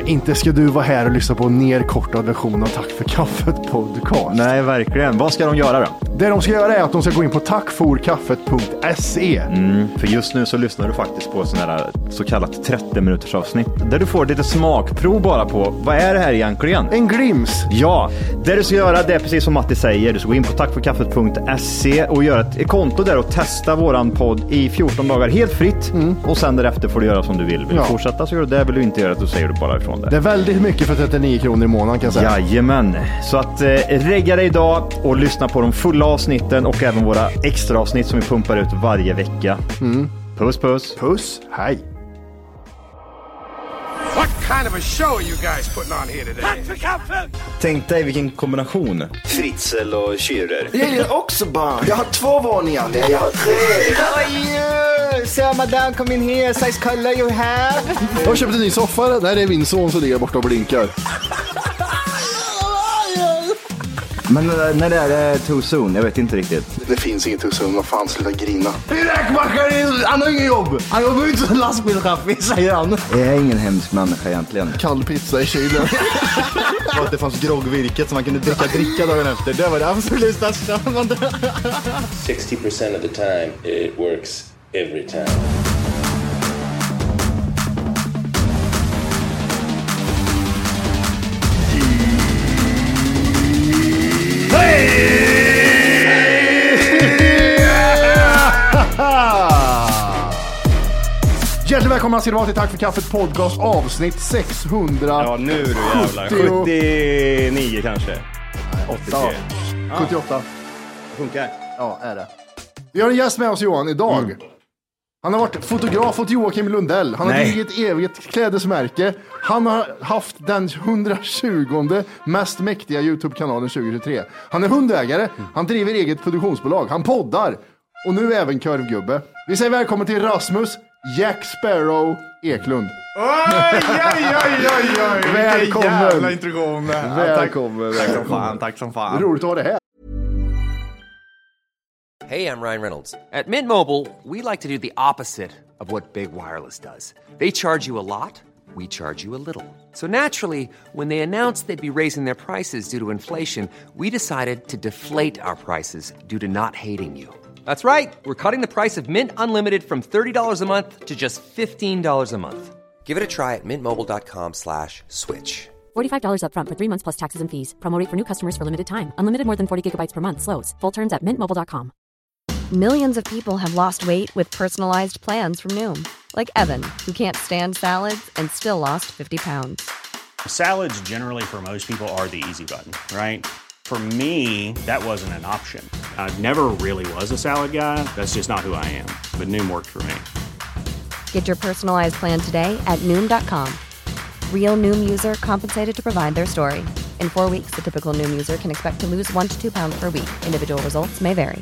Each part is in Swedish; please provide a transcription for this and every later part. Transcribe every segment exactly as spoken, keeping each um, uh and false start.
Inte ska du vara här och lyssna på en nerkortad version av Tack för kaffet podcast. Nej, verkligen. Vad ska de göra då? Det de ska göra är att de ska gå in på tackforkaffet punkt se. Mm, för just nu så lyssnar du faktiskt på sån här så kallat trettio minuters avsnitt där du får lite smakprov bara på vad är det här egentligen? En glims. Ja, det du ska göra det är precis som Matti säger. Du ska gå in på tackforkaffet punkt se och göra ett, ett konto där och testa våran podd i fjorton dagar helt fritt. Mm. Och sen därefter får du göra som du vill. Vill ja. du fortsätta så gör du det. Vill du inte göra det, då säger du bara ifrån det. Det är väldigt mycket för trettionio kronor i månaden kan jag säga. Jajamän. Så att eh, regga dig idag och lyssna på de fulla avsnitten och även våra extra avsnitt som vi pumpar ut varje vecka. Mm. Puss, puss. Puss, hej. What kind of a show are you guys putting on here today? Tack för kaffet! Tänk dig vilken kombination. Fritzl och Schürrer. Jag gillar också barn. Jag har två våningar. Nej, jag har tre. Oj, so madame, come in here. Size color you have. Jag har köpt en ny soffa. Nej, det är min son som ligger borta och blinkar. Men när det är too soon, jag vet inte riktigt. Det finns inget too soon, vad fan, sluta grina. Räkmackare, han har ingen jobb. Han jobbar inte som lastbilschaffis, säger han. Jag är ingen hemsk människa egentligen. Kall pizza i kylen. Och att det fanns groggvirket som man kunde dricka dricka dagen efter. Det var det absolut största. sixty percent of the time it works every time. Hjärtligt välkomna ska det vara till Tack för kaffet podcast avsnitt sexhundra. Ja, nu är du jävlar. sjuttionio kanske. Nej, åttiotre. Ja, sjuttioåtta. Funkar. Ja, är det. Vi har en gäst med oss, Johan, idag. Mm. Han har varit fotograf åt Joakim Lundell. Han har drivit ett eget klädesmärke. Han har haft den hundratjugonde mest mäktiga YouTube-kanalen tjugohundratjugotre. Han är hundägare. Han driver eget produktionsbolag. Han poddar. Och nu även korvgubbe. Vi säger välkommen till Rasmus Jack Sparrow Eklund. Oj, oj, oj, oj, oj. Välkommen. Jävla introduktion. Välkommen. Tack, tack som fan, tack som fan. Roligt att ha det här. Hey, I'm Ryan Reynolds. At Mint Mobile, we like to do the opposite of what Big Wireless does. They charge you a lot, we charge you a little. So naturally, when they announced they'd be raising their prices due to inflation, we decided to deflate our prices due to not hating you. That's right. We're cutting the price of Mint Unlimited from thirty dollars a month to just fifteen dollars a month. Give it a try at mintmobile.com slash switch. forty-five dollars up front for three months plus taxes and fees. Promo rate for new customers for limited time. Unlimited more than forty gigabytes per month. Slows full terms at mint mobile dot com. Millions of people have lost weight with personalized plans from Noom. Like Evan, who can't stand salads and still lost fifty pounds. Salads generally for most people are the easy button, right? For me, that wasn't an option. I never really was a salad guy. That's just not who I am. But Noom worked for me. Get your personalized plan today at noom dot com. Real Noom user compensated to provide their story. In four weeks, the typical Noom user can expect to lose one to two pounds per week. Individual results may vary.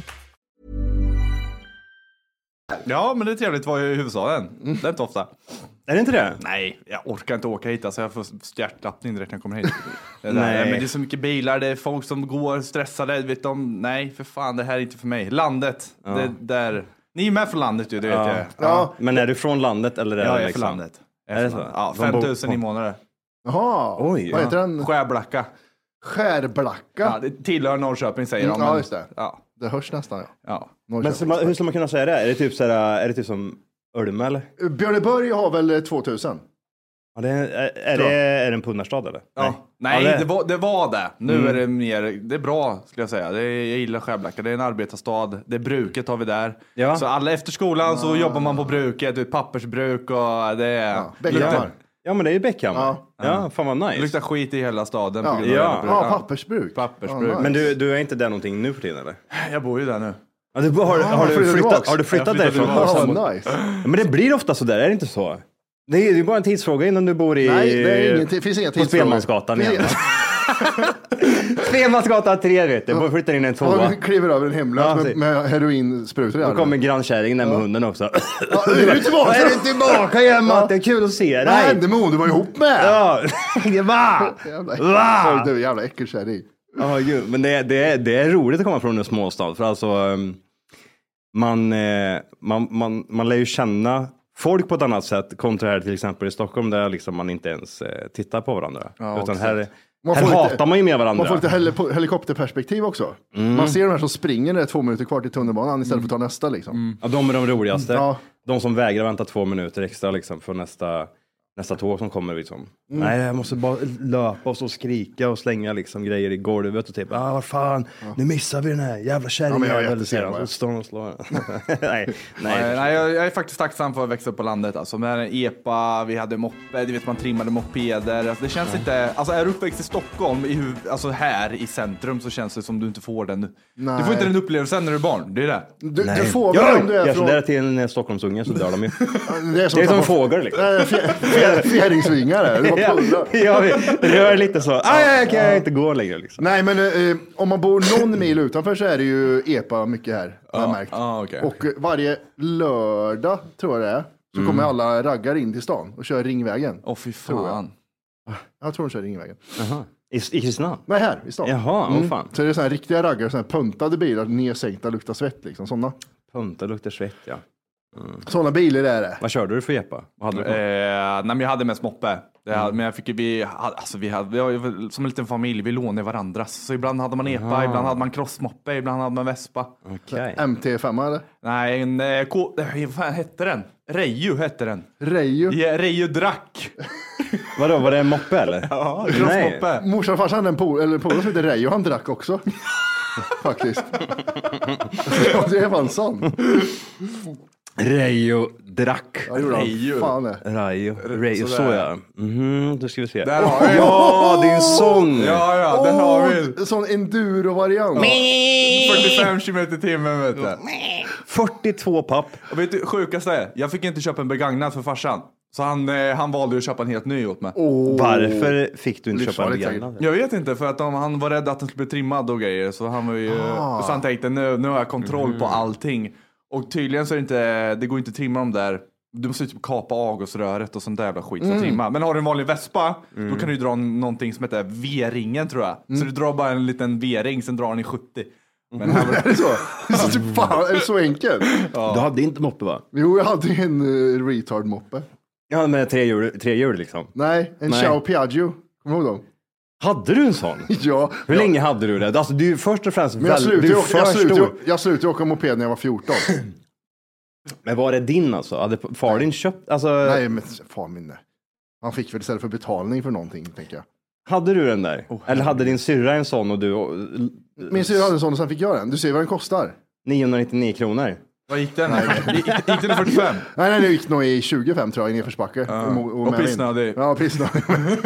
Ja, men det är trevligt att vara i huvudstaden. Mm. Det är inte ofta. Är det inte det? Nej, jag orkar inte åka hit. Alltså jag får hjärtklappning direkt när jag kommer hit. Det Nej. Men det är så mycket bilar, det är folk som går stressade. Vet de, nej, för fan, det här är inte för mig. Landet, ja. det där. Ni är med från landet ju, det ja. vet jag. Ja. Ja. Men är du från landet eller är ja, det jag är liksom? från landet. Är det så? Ja, fem tusen i månaden. Jaha, oj. Vad heter den? Skärblacka. Skärblacka? Ja, det tillhör Norrköping säger mm, de. Ja, just det. Ja. Det hörs nästan, ja. ja. Men hur ska man kunna säga det? Är det typ, så här, är det typ som Ölme eller? Björneborg har väl tvåtusen? Ja, det är, är, är, det, är det en pundarstad eller? Ja. Nej, Nej det, var, det var det. Nu mm. är det mer, det är bra skulle jag säga. Det är, jag gillar Skärblacka, det är en arbetarstad. Det är bruket har vi där. Ja. Så alla efter skolan ja. så jobbar man på bruket, det är ett pappersbruk och det är... Ja, Bäckhammar. Ja, men det är ju Bäckhammar. Ja. ja, fan vad nice. Det luktar skit i hela staden. Ja, på grund av ja. ja pappersbruk. pappersbruk. Ja, nice. Men du, du är inte där någonting nu för tiden eller? Jag bor ju där nu. Ja, du, har, ah, har, du flyttat, har du flyttat därifrån? Ja, nice. Men det blir ofta så där, är det inte så? Det är ju bara en tidsfråga innan du bor i... Nej, det är ingen, det finns inga tidsfrågor. På Spelmansgatan igen. Spelmansgatan tre vet du, bara flyttar in en tvåa. Han kliver över en hemlös ja, med, med heroinsprutor. Då kommer grannkärringen där med ja. hunden också. Ja, är du tillbaka? Är du tillbaka igen, Matt? Det är kul att se dig. Vad hände med hon du var ihop med? Ja, va? Va? Du är jävla äckelkärring. Ja, gud. Men det, det, det är roligt att komma från en småstad. För alltså, man, man, man, man lär ju känna folk på ett annat sätt kontra här till exempel i Stockholm där liksom man inte ens eh, tittar på varandra. Ja, utan exakt. här, man här hatar lite, man ju med varandra. Man får lite heli- helikopterperspektiv också. Mm. Man ser de här som springer när det är två minuter kvar till tunnelbanan istället för att ta nästa liksom. Mm. Ja, de är de roligaste. Ja. De som vägrar vänta två minuter extra liksom för nästa nästa tåg som kommer liksom. Mm. Nej, jag måste bara löpa och så skrika och slänga liksom grejer i golvet och typ, ah vad fan, ja. nu missar vi den här jävla kärringen. Ja, jag så står de och slår. nej, nej, nej, nej jag, jag är faktiskt tacksam för att växa upp på landet alltså. Med epa, vi hade moppe, du vet man trimmade mopeder. Alltså, det känns ja. inte, alltså är du uppväxt i Stockholm i huv, alltså här i centrum så känns det som du inte får den. Nej. Du får inte den upplevelsen när du är barn. Det är det. Du, du får väl om du är jag från... där till en Stockholmsunge så dör de ju. det är som, det är som en fågel liksom. Fjäringsvingar ja, ja, det gör lite så. Ah, jag kan ja. inte gå längre liksom. Nej, men eh, om man bor någon mil utanför så är det ju epa mycket här, har jag märkt. Ah, okay. Och varje lördag, tror jag det är, så mm. kommer alla raggar in till stan och kör Ringvägen. Åh, oh, fy fan. Jag. jag tror de kör Ringvägen. Jaha. I, I Kristinehamn? Nej, här i stan. Jaha, mm. oh, fan. Så det är sådana här riktiga raggar, sådana här puntade bilar, nedsänkta, luktar svett liksom, sådana. Punta luktar svett, ja. Mm. Sådana bilar är det. Vad körde du för epa? Vad hade du eh, nej, men jag hade mest moppe. Det hade, mm. Men jag fick vi hade, alltså vi hade, vi var, som en liten familj, vi lånade varandras. Så ibland hade man epa, Aha. ibland hade man crossmoppe, ibland hade man vespa. Okay. M T fem eller? Nej, en, K, vad fan hette den? Reju hette den. Reju? Ja, Reju drack. Vadå, var det en moppe eller? Ja, crossmoppe. Morsan och farsan hade en polare eller polare som heter Reju, han drack också. Faktiskt. Ja, det är fan sant. Rejo drack. Ja, Rejo. Fan det. Rejo. Rejo, så ja. Mhm, då ska vi se. Där har vi. Ja, din sång. Ja, ja, där oh, har vi. En sån enduro-variant. fyrtiofem kilometer i timmen, vet du. fyrtiotvå papp. Och vet du, sjukaste är, jag fick inte köpa en begagnad för farsan. Så han, han valde att köpa en helt ny åt mig. Oh. Varför fick du inte köpa en begagnad? Jag vet inte, för att de, han var rädd att den skulle bli trimmad och grejer. Så han var ju, ah. så han tänkte, nu, nu har jag kontroll mm. på allting. Och tydligen så är det inte, det går inte att trimma dem där. Du måste typ kapa avgasröret och sånt där jävla skit för att mm. trimma. Men har du en vanlig Vespa, mm. då kan du dra någonting som heter V-ringen tror jag. Mm. Så du drar bara en liten V-ring, sen drar den i sjuttio. Men här var det, är det så? så typ, fan, är det så enkelt? Ja. Du hade inte moppe va? Jo, jag hade en uh, retard-moppe. Ja, med tre hjul, tre hjul liksom. Nej, en Nej. Ciao Piaggio. Kommer du ihåg dem? Hade du en sån? Ja. Hur ja. länge hade du det? Alltså du är först och främst Men jag slutade, jag, jag, slutade, jag slutade åka moped när jag var fjorton. Men var det din alltså? Hade far din köpt? Alltså... Nej, men far min nej. Han fick väl istället för betalning för någonting, tänker jag. Hade du den där? Oh, Eller hade din syrra en sån och du... Och... Min syrra hade en sån och sen fick jag den. Du ser vad den kostar. niohundranittionio kronor. Vad gick den? gick, gick den i fyrtiofem? Nej, nej, det gick nog i tjugofem tror jag, i nedförsbacke. Uh, och och, och pissnödig. Ja, pissnödig.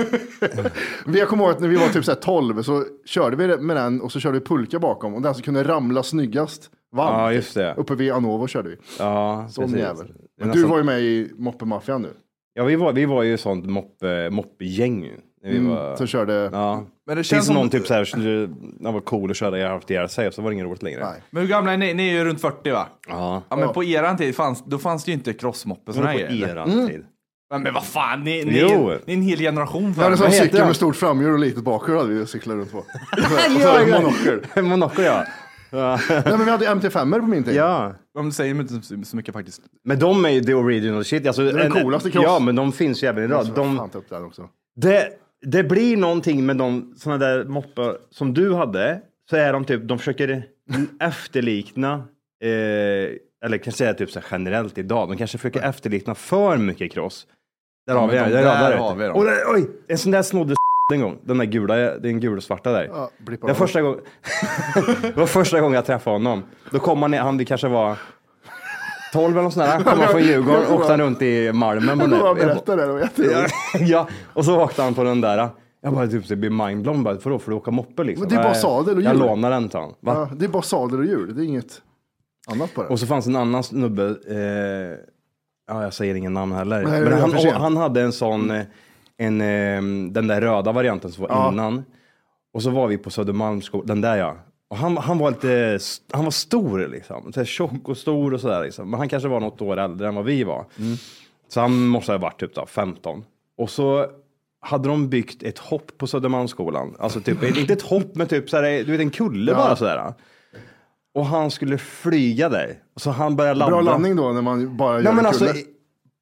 Vi kommer ihåg att när vi var typ så här tolv så körde vi med den och så körde vi pulka bakom. Och den som kunde ramla snyggast vann. Ja, just det. Uppe vid Anovo körde vi. Ja, sån jävel. Men nästan... du var ju med i moppemaffian nu. Ja, vi var, vi var ju sånt moppe, moppegäng. Vi mm, var, så körde... Ja. Men det känns som någon typ så här, när var cool att köra i haft ihjäl sig, så var det ingen roligt längre. Nej. Men hur gamla är ni? Ni är ju runt fyrtio va? Ja. Ja, men på eran tid fanns, då fanns det ju inte crossmoppe såna grejer. På eran mm. tid. Men, men vad fan, ni, ni, ni, ni är en hel generation. Ja, det är som cykel med stort framhjul och litet bakhjul hade vi cyklat runt på. Och så monokel. Monokel, ja. Ja. Nej, men vi hade M T fem på min tid. Ja. De säger inte så mycket faktiskt. Men de är ju the original shit. Alltså, det är den coolaste cross. Ja, men de finns ju även idag. De, fan ta upp den också. Det, det blir någonting med de såna där moppar som du hade. Så är de typ, de försöker efterlikna eh, eller kan säga typ så generellt idag. De kanske försöker efterlikna för mycket cross. Där ja, har vi de, där, där, där har vi dem. Och där, oj, en sån där snodde en gång. Den där gula, den gula svarta där. Ja, det, var första gång, det var första gången jag träffade honom. Då kom han, han det kanske var tolv eller något sånt där. Han kom från Djurgården och åkte han runt i Malmen. Jag berättade det, vet du. Ja, och så åkte han på den där. Jag bara typ så blir mindblown bara för då för att åka moppe liksom. Men det är bara sadel och hjul. Jag lånar den till han. Ja, det är bara sadel och hjul. Det är inget annat på det. Och så fanns en annan snubbe eh, ja, jag säger ingen namn heller. Nej, men han, han hade en sån en, den där röda varianten som var ja. innan. Och så var vi på Södermalmsskolan, den där ja. Och han, han var lite, han var stor liksom. Så här tjock och stor och sådär liksom. Men han kanske var något år äldre än vad vi var. Mm. Så han måste ha varit typ då, femton. Och så hade de byggt ett hopp på Södermalmsskolan. Alltså typ, inte ett hopp men typ såhär, du vet en kulle ja. bara sådär. Och han skulle flyga där. Så han började landa. Bra landning då när man bara gör Nej, men en alltså, kulle.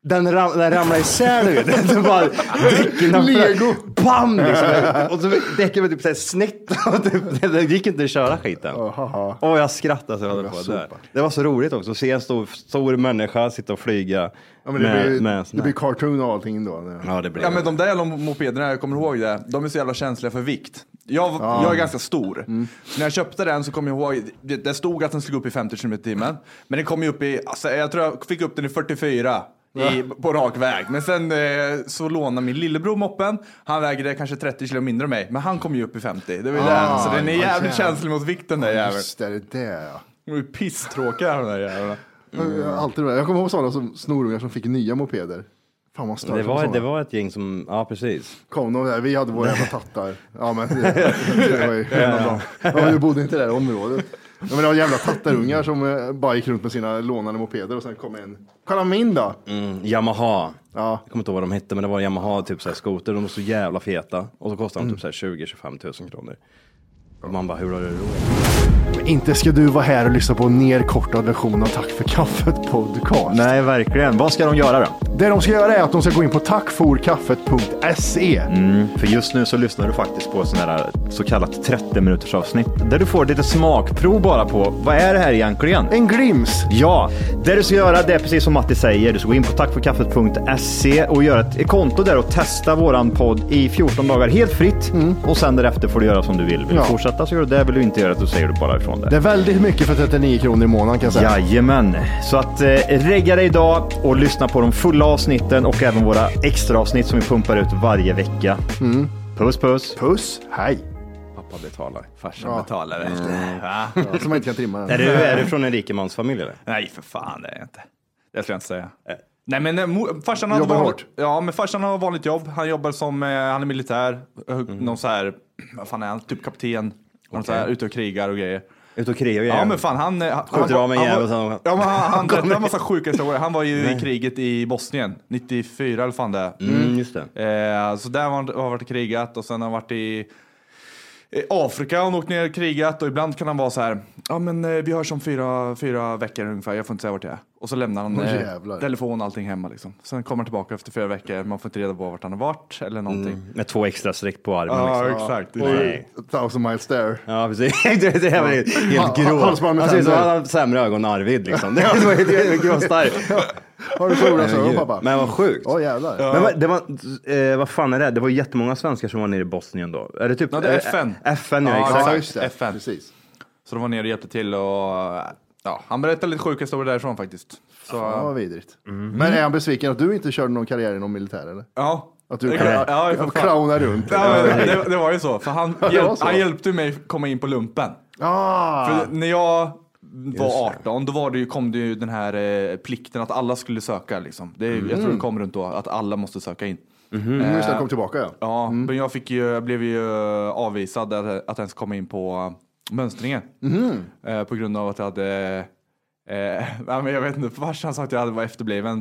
Den, ram, den ramlade isär, du vet. Det bara däcken. Lego. Bam! Liksom. Och så däcken var typ såhär snett. Det gick inte att köra skiten. Oh, och jag skrattade så jag hade på det. Det var så roligt också. Att se en stor, stor människa sitta och flyga. Ja, men det, med, blir, med det blir cartoon och allting då. Ja, det blir ja, men de där jävla mopederna, jag kommer ihåg det. De är så jävla känsliga för vikt. Jag, ja. jag är ganska stor. Mm. Så när jag köpte den så kom jag ihåg, det, det stod att den skulle gå upp i femtio kilometer i timmen. Men den kom ju upp i, alltså, jag tror jag fick upp den i fyrtiofyra. I, på rak väg. Men sen eh, så lånade min lillebror moppen. Han vägde kanske trettio kilo mindre än mig. Men han kom ju upp i femtio. Det var ah, det. Så den är jävligt känslig mot vikten där jäveln. Just det, det är ja. De är pisstråkiga de där jävlarna. Mm. Jag, alltid, jag kommer ihåg sådana som snorungar som fick nya mopeder. Fan vad det var, det var ett gäng som, ja precis. Kom de där, vi hade våra jävla tattar. Ja men det, det var ju en av dem. Ja, vi bodde inte i det här området. Ja, men det var jävla tattarungar som eh, bara gick runt med sina lånade mopeder och sen kom en. Kolla min då. Mm, Yamaha. Ja. Jag kommer inte ihåg vad de hette, men det var Yamaha typ så här skoter. De var så jävla feta. Och så kostade de typ så här tjugo till tjugofem tusen kronor. Och man bara, hur har du råd? Inte ska du vara här och lyssna på en nerkortad version av Tack för kaffet podcast. Nej, verkligen. Vad ska de göra då? Det de ska göra är att de ska gå in på tackforkaffet punkt se. Mm, för just nu så lyssnar du faktiskt på sån här så kallat trettio minuters avsnitt. Där du får lite smakprov bara på, vad är det här egentligen? En glims. Ja, det du ska göra det är precis som Matti säger. Du ska gå in på tackforkaffet punkt se och göra ett, ett konto där och testa våran podd i fjorton dagar helt fritt. Mm. Och sen därefter får du göra som du vill. Vill ja. du fortsätta så gör du det, vill du inte göra det så säger du bara ifrån det. Det är väldigt mycket för trettionio kronor i månaden kan jag säga. Jajamän. Så att eh, regga dig idag och lyssna på de fulla avsnitten och även våra extra avsnitt som vi pumpar ut varje vecka. Mm. Puss, puss. Puss, hej. Pappa betalar. Farsan ja. betalar. Mm. Ja. Ja, som man inte kan trimma den. Är du, är du från en rikemansfamilj eller? Nej, för fan det är jag inte. Det ska jag inte säga. Äh. Nej, men mo- farsan har vanligt, ja, men farsan har vanligt jobb. Han jobbar som, eh, han är militär. Mm. Någon så här, vad fan är han? Typ kapten. Okay. Så här, ute och krigar och grejer. Ut och krigar och ja, men fan han han, han, han, han, han, han, ja, men han, han berättade en massa sjuka historier. Han var ju Nej. i kriget i Bosnien nittiofyra eller fan det. Mm, just det. Eh, så där har han varit och krigat och sen har han varit i I Afrika och åkt ner och krigat och ibland kan han vara så här, ja men eh, vi hörs om fyra, fyra veckor ungefär, jag får inte säga vart jag är. Och så lämnar han eh, telefon och allting hemma liksom. Sen kommer han tillbaka efter fyra veckor, man får inte reda på vart han har varit eller någonting. Mm, med två extra streck på armen. Ja, liksom. exakt. Nej. Thousand miles there. Ja, precis. det, det var helt grå. Han ser så han har sämre ögon än Arvid liksom. Det var helt gråstark. Har du stora så pappa? Men vad sjukt. Åh oh, jävlar. Ja. Men vad, det var, eh, vad fan är det? Det var jättemånga svenskar som var nere i Bosnien då. Är det typ ja, det är F N? Eh, F N, ja, ja exakt. Ja, just det. F N. Precis. Så de var nere och hjälpte till och ja, han berättade lite sjuka historier därifrån faktiskt. Så ja, vad vidrigt. Mm. Men är han besviken att du inte körde någon karriär inom militär eller? Ja. Att du kan ja, clowna runt. Ja, det, det var ju så. För han, hjälp, så. han hjälpte mig komma in på lumpen. Ah. För när jag var arton, då var det ju, kom det ju den här eh, plikten att alla skulle söka liksom. Det, mm. Jag tror det kom runt då, att alla måste söka in. Mm-hmm. Eh, Just det, kom tillbaka ja. Ja, mm. men jag, fick ju, jag blev ju avvisad att, att ens komma in på mönstringen. Mm. Eh, på grund av att jag hade eh, ja, men jag vet inte, farsan sa att jag hade varit efterbliven.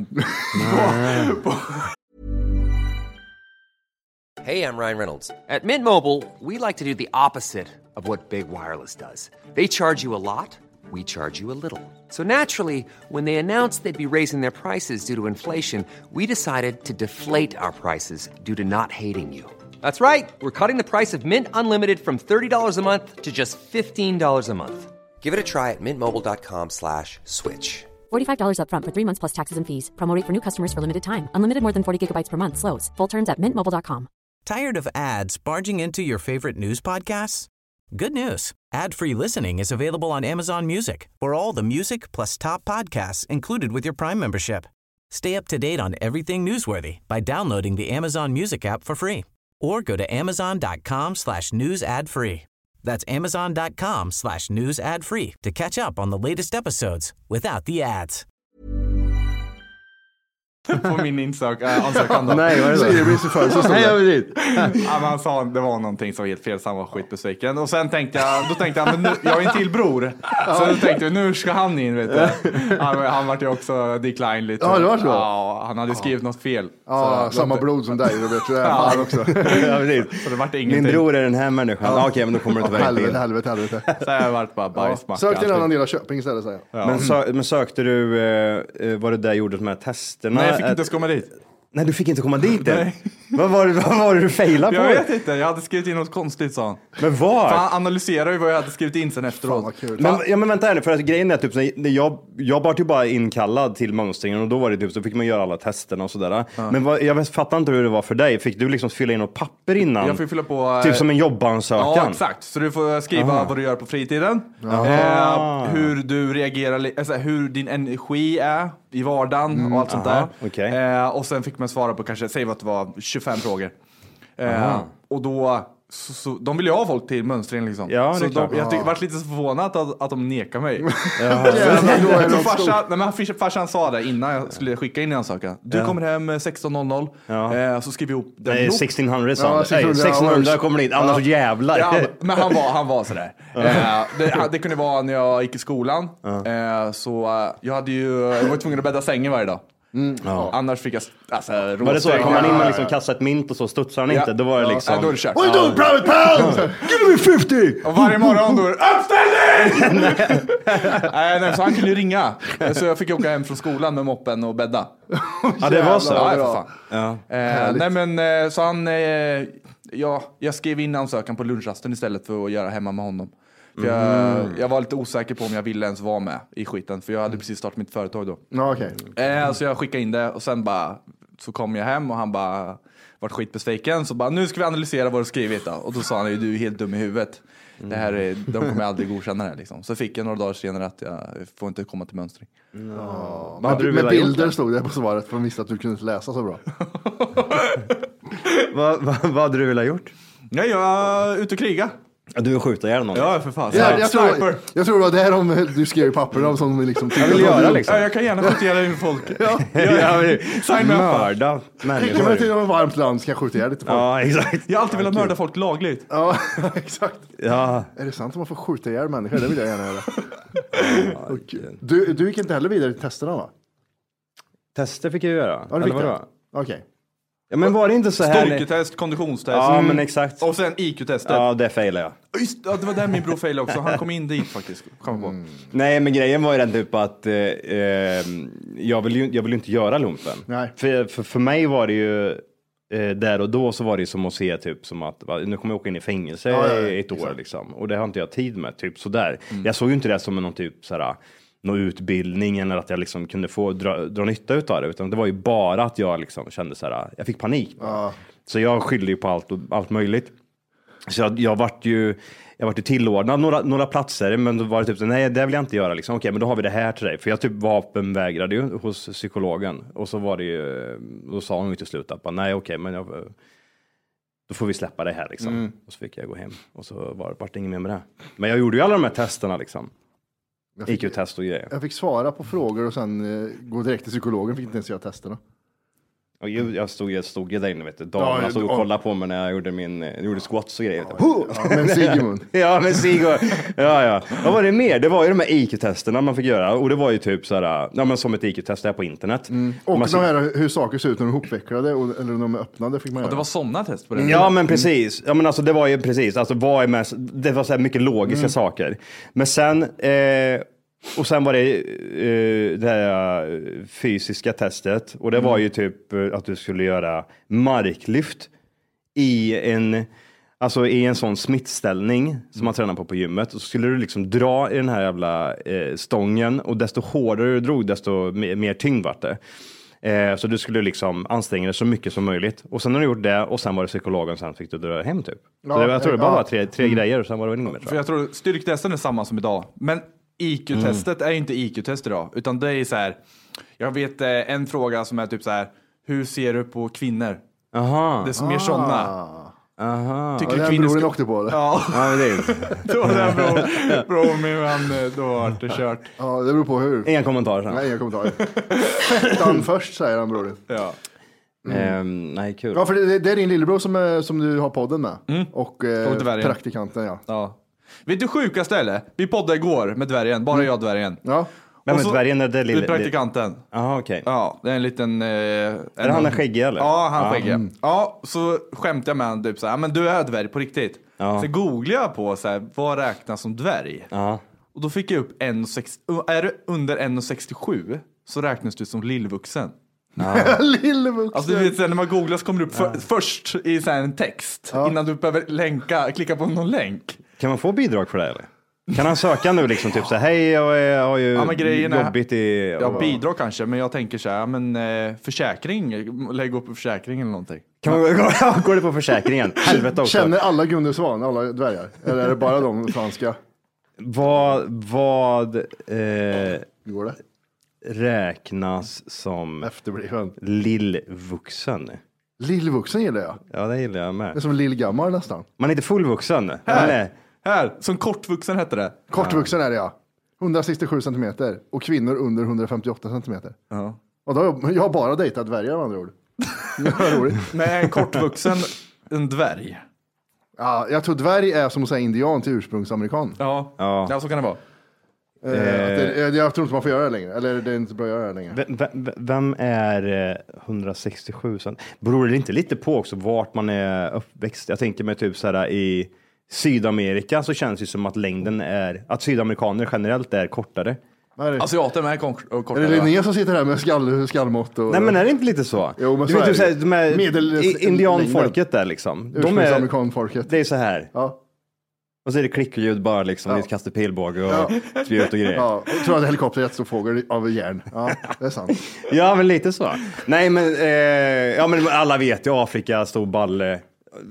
Hey, I'm Ryan Reynolds. At Mint Mobile, we like to do the opposite of what Big Wireless does. They charge you a lot, we charge you a little. So naturally, when they announced they'd be raising their prices due to inflation, we decided to deflate our prices due to not hating you. That's right. We're cutting the price of Mint Unlimited from thirty dollars a month to just fifteen dollars a month. Give it a try at mintmobile.com slash switch. forty-five dollars up front for three months plus taxes and fees. Promo rate for new customers for limited time. Unlimited more than forty gigabytes per month. Slows full terms at mint mobile dot com. Tired of ads barging into your favorite news podcasts? Good news. Ad-free listening is available on Amazon Music for all the music plus top podcasts included with your Prime membership. Stay up to date on everything newsworthy by downloading the Amazon Music app for free or go to amazon.com slash news ad free. That's amazon.com slash news ad free to catch up on the latest episodes without the ads. På min insök, äh, ansökan då. Nej, vad är det? Så det blir så för så Nej, jag vet ja, men han sa det var någonting som var helt fel, så han var skitbesviken. Och sen tänkte jag, då tänkte jag, men nu, jag är en till bror. Så då tänkte jag, nu ska han in, vet du. Han, han var ju också decline lite. Ja, det var så? Ja, han hade skrivit ja. något fel. Ja, samma det... blod som dig, Robert. Så ja. Han också. Ja, precis. Så det vart ingenting. Min bror är den här människan. Ja. Okej, men då kommer det inte vara helvete, helvete, helvete. Så jag vart bara bajsmacka. Sök till en annan del av Köping istället, säger jag. Ja. Men, sö- men sökte du, eh, vad det där gjorde de här testerna? Nej, fick inte ens komma dit. Nej, du fick inte komma dit. vad, var, vad var det du failade på? Jag vet inte, jag hade skrivit in något konstigt, sa han. Men vad? För han analyserar ju vad jag hade skrivit in sen efteråt. Fan, kul. Men, ja, men vänta här nu, för att grejen är typ så, jag, jag var ju bara inkallad till mönstringen och då var det typ så fick man göra alla testerna och sådär. Ja. Men vad, jag fattar inte hur det var för dig. Fick du liksom fylla in något papper innan? Jag fick fylla på... Typ som en jobbansökan? Ja, exakt. Så du får skriva Aha. vad du gör på fritiden. Eh, hur du reagerar, alltså hur din energi är i vardagen mm. och allt sånt Aha. där. Okay. Eh, och sen fick man svara på kanske, säg vad det var, tjugofem frågor. Eh, och då... Så, så, de ville ju ha folk till mönstring liksom. Ja, så de, jag tyck, var lite så förvånad att, att de nekade mig. Ja. så farsan, nej, men farsan sa det innan jag skulle skicka in i ansökan. Du ja. kommer hem sexton noll noll. Ja. Eh, så skriver vi ihop den. Nej, sextonhundra sa ja, hey, sextonhundra kommer dit, annars ja. jävlar. Ja, men han var, han var sådär. eh, det, det kunde vara när jag gick i skolan. Ja. Eh, så eh, jag hade ju, jag var tvungen att bädda sängen varje dag. Mm. Ja. Annars fick jag alltså, var det så att kom man in och liksom kastade ett mynt och så studsar han ja. inte, då var det liksom ja, då är det kört. What are you doing, private pal? Give me fifty! Och varje morgon då är det uppställning! nej, nej, så han kunde ju ringa. Så jag fick åka hem från skolan med moppen och bädda. Ja, det var så. Ja, för fan. Ja. Eh, nej men så han eh, ja, jag skrev in ansökan på lunchrasten istället för att göra hemma med honom. För jag, mm. jag var lite osäker på om jag ville ens vara med i skiten. För jag hade precis startat mitt företag då. Ja, okej. Eh, så jag skickade in det och sen bara så kom jag hem och han bara vart skitbesviken. Så bara, nu ska vi analysera vad du skrivit då. Och då sa han, du är helt dum i huvudet. Mm. Det här är, de kommer aldrig godkänna det liksom. Så fick jag några dagar senare att jag får inte komma till mönstring. No. Men, men, med bilder stod det på svaret för de visste att du kunde inte läsa så bra. vad, vad, vad hade du velat gjort? Ja, jag är ute och kriga. Ja, du vill skjuta ihjäl någon. Ja, för fan. Ja, jag, tror, jag tror det var det här om du skrev i papperna som liksom jag vill göra liksom. Ja, jag kan gärna skjuta ihjäl folk. ja, ja, sign me up. Mörda människor. Kan man till ett varmt land ska jag skjuta ihjäl lite folk. Ja, exakt. Jag har alltid velat mörda folk lagligt. Ja, exakt. Ja. Är det sant att man får skjuta ihjäl människor? Det vill jag gärna göra. Okay. Du, du gick inte heller vidare till testerna, va? Tester fick jag göra. Ja, eller vadå? Okej. Okay. Ja, men var det inte så här? Styrketest, konditionstest. Ja, mm. men exakt. Och sen I Q-testet. Ja, det failade jag. Just, ja, det var där min bror failade också. Han kom in dit faktiskt. Kom på. Mm. Nej, men grejen var ju den typ att eh, jag vill ju jag vill inte göra lumpen. Nej. För, för, för mig var det ju eh, där och då så var det som att se typ som att va, nu kommer jag åka in i fängelse ja, ja, ja, i ett exakt. år liksom. Och det har inte jag tid med, typ sådär. Mm. Jag såg ju inte det som någon typ såhär någon utbildning eller att jag liksom kunde få dra, dra nytta utav det, utan det var ju bara att jag liksom kände så här, jag fick panik. Ja. Så jag skyllde ju på allt och allt möjligt. Så jag, jag vart ju jag vart ju tillordnad några, några platser, men då var det typ så, nej, det vill jag inte göra liksom. Okej, men då har vi det här till dig. För jag typ vapenvägrade ju hos psykologen, och så var det ju, då sa hon ju till slut att nej, okej, men jag, då får vi släppa det här liksom. Mm. Och så fick jag gå hem, och så var, var det inget mer med det. Men jag gjorde ju alla de här testerna liksom. I Q-test och grejer. Jag fick svara på frågor och sen eh, gå direkt till psykologen, fick inte ens göra testerna. Och jag, jag stod ju stod där inne, vet du. Dagarna ja, stod och kollade på mig när jag gjorde min jag gjorde squats och grejer. Ja, ja, med Sigmund. ja, med Sigmund. Ja, ja. Vad var det mer? Det var ju de här I Q-testerna man fick göra. Och det var ju typ såhär, ja men som ett I Q-test där på internet. Mm. Och man, de här hur saker ser ut när de är ihopvecklade och, eller när de är öppnade fick man göra. Och det var sådana test på det. Ja, men precis. Ja, men alltså det var ju precis. Alltså vad är mest, det var så här mycket logiska mm. saker. Men sen... Eh, och sen var det uh, det här fysiska testet. Och det mm. var ju typ uh, att du skulle göra marklyft i en, alltså i en sån smittställning som man tränar på på gymmet. Och så skulle du liksom dra i den här jävla uh, stången. Och desto hårdare du drog, desto mer, mer tyngd vart det. Uh, så du skulle liksom anstränga dig så mycket som möjligt. Och sen har du gjort det, och sen var det psykologen, sen fick du dra hem typ. Ja, så det, jag tror det bara ja. var tre, tre mm. grejer, och sen var det inget mer. För jag tror styrktesten är samma som idag. Men I Q-testet mm. är inte I Q-test idag, utan det är så här, jag vet eh, en fråga som är typ så här, hur ser du på kvinnor? Aha. Det är som mer sådana. Aha. Tycker ja, den kvinnor åkte på det. Ja, ja det är då var det bra, bra med han, då var det kört. Ja, det beror på hur. Inga kommentarer sen. Nej, inga kommentarer. Fettan först, säger han, bror. Ja. Mm. Um, nej, kul. Ja, för det, det är din lillebror som, är, som du har podden med. Mm. Och eh, praktikanten, ja. Ja. Vet du sjukaste eller? Vi poddade igår med dvärgen, bara mm. jag dvärgen. Ja. Men med dvärgen är det lille... Det är praktikanten. Jaha, okej. Okay. Ja, det är en liten... Eh, är det han är skäggig eller? Ja, han är skäggig. Mm. Ja, så skämtade jag med han typ så här, men du är dvärg på riktigt. Ja. Så googlade jag på så här, vad räknas som dvärg? Ja. Och då fick jag upp en komma sextio... Är du under en komma sextiosju så räknas du som lillvuxen. Ja. Lillvuxen. Alltså du vet sen när man googlar så kommer det upp för, ja. först i så här en text ja. innan du behöver länka, klicka på någon länk. Kan man få bidrag för det eller? Kan han söka nu liksom typ så här, hej jag, är, jag har ju ja, jobbigt i... Ja, bidrag kanske, men jag tänker så här, men eh, försäkring, lägg upp försäkring eller någonting. Kan man, går det på försäkringen? Helvete också. Känner alla Gunde Svan, alla dvärgar? Eller är det bara de franska? Vad, vad eh, går det? räknas som efterbliven lillvuxen? Lillvuxen gillar jag. Ja, det gillar jag med. Det är som lillgammal nästan. Man är inte fullvuxen. Här, eller? här, som kortvuxen heter det. Kortvuxen ja. är det ja. hundrasextiosju centimeter och kvinnor under hundrafemtioåtta centimeter. Ja. Och då har jag, jag har bara dejtat dvärgar med andra ord. Det var roligt. Men en kortvuxen, en dvärg. Ja, jag tror dvärg är som att säga indian till ursprungsamerikan. Ja, ja. ja så kan det vara. Eh, det, jag tror inte man får göra det längre. Eller det är inte bra att göra det längre. Vem, vem är hundrasextiosju? Beror det inte lite på också vart man är uppväxt? Jag tänker mig typ så här i Sydamerika så känns det som att längden är, att sydamerikaner generellt är kortare. Asiater med kortare. Är det Linné som sitter här med skall, skallmått? Och... Nej men är det inte lite så? Jo men du så vet, är du, de här Medel... indianfolket där liksom. De är, amerikanfolket. det är så här. Ja. Och så är det klickljud bara liksom, ja. Lite kastar pilbåge och ja. spjut och grejer. Ja, och tror att helikopter är jättestor fågel av järn. Ja, det är sant. Ja, men lite så. Nej, men, eh, ja, men alla vet ju Afrika, stor balle,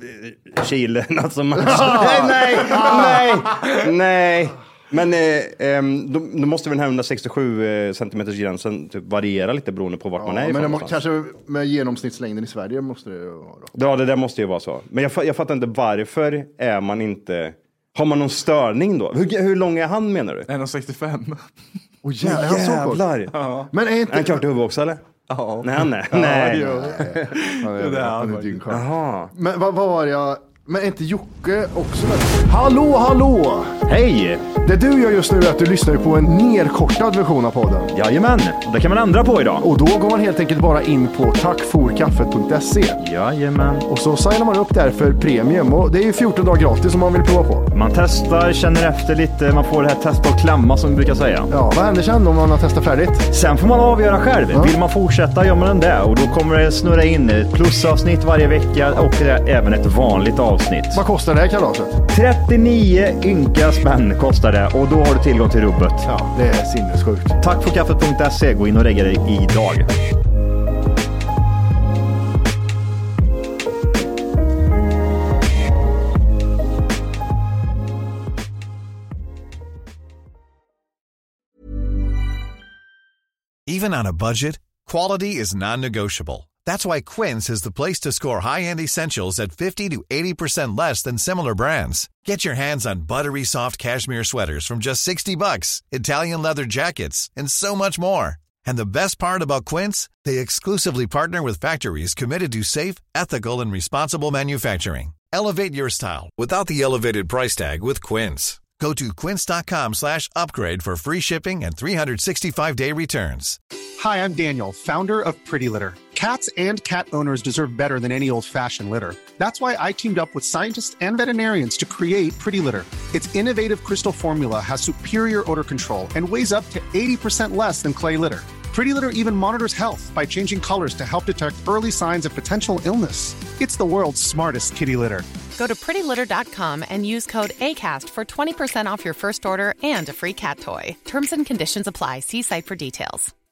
Chile, något som man... nej, nej, nej, nej. Men eh, då, då måste väl den här hundrasextiosju centimeters gränsen typ variera lite beroende på vart ja, man är. Men det må, kanske med genomsnittslängden i Sverige måste det vara då. Ja, det där måste ju vara så. Men jag, jag fattar inte varför är man inte... Har man någon störning då? Hur, hur lång är han menar du? ett komma sextiofem. Åh oh, jävlar, han så kort. Ja. Men är inte... Är han klart i huvudet också eller? Ja. Nej, han är. Ja, nej. Det är, han är, det är han är dyngkort. Jaha. Men vad var jag... Men är inte Jocke också med? Hallå, hallå! Hej! Det du gör just nu är att du lyssnar på en nerkortad version av podden. Jajamän, och det kan man ändra på idag. Och då går man helt enkelt bara in på tackforkaffet punkt se. Jajamän. Och så signar man upp där för premium. Och det är ju fjorton dagar gratis om man vill prova på. Man testar, känner efter lite, man får det här testa och klämma som vi brukar säga. Ja, vad händer sen om man har testat färdigt? Sen får man avgöra själv. Ja. Vill man fortsätta gör man den där. Och då kommer det snurra in ett plusavsnitt varje vecka och det är även ett vanligt avsnitt. Vad kostar det här kalaset? trettionio ynka spänn kostar det och då har du tillgång till rubbet. Ja, det är sinnessjukt. Tack för kaffet punkt se. Gå in och regga dig idag. Even on a budget, quality is non-negotiable. That's why Quince is the place to score high-end essentials at fifty to eighty percent less than similar brands. Get your hands on buttery soft cashmere sweaters from just sixty bucks, Italian leather jackets, and so much more. And the best part about Quince, they exclusively partner with factories committed to safe, ethical, and responsible manufacturing. Elevate your style without the elevated price tag with Quince. Go to quince.com slash upgrade for free shipping and three sixty-five day returns. Hi, I'm Daniel, founder of Pretty Litter. Cats and cat owners deserve better than any old-fashioned litter. That's why I teamed up with scientists and veterinarians to create Pretty Litter. Its innovative crystal formula has superior odor control and weighs up to eighty percent less than clay litter. Pretty Litter even monitors health by changing colors to help detect early signs of potential illness. It's the world's smartest kitty litter. Go to pretty litter dot com and use code ACAST for twenty percent off your first order and a free cat toy. Terms and conditions apply. See site for details.